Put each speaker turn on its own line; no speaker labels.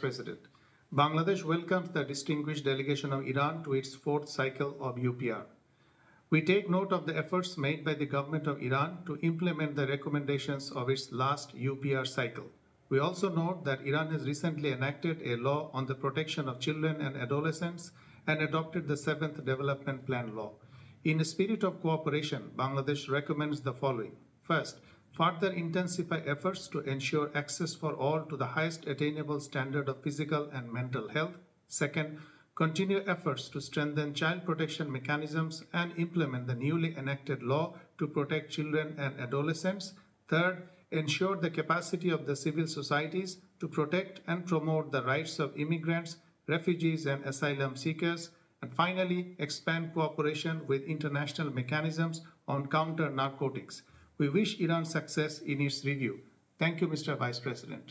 President, Bangladesh welcomes the distinguished delegation of Iran to its fourth cycle of UPR. We take note of the efforts made by the government of Iran to implement the recommendations of its last UPR cycle. We also note that Iran has recently enacted a law on the protection of children and adolescents and adopted the 7th Development Plan law. In a spirit of cooperation, Bangladesh recommends the following. First, further intensify efforts to ensure access for all to the highest attainable standard of physical and mental health. Second, continue efforts to strengthen child protection mechanisms and implement the newly enacted law to protect children and adolescents. Third, ensure the capacity of the civil societies to protect and promote the rights of immigrants, refugees, and asylum seekers. And finally, expand cooperation with international mechanisms on counter narcotics. We wish Iran success in its review. Thank you, Mr. Vice President.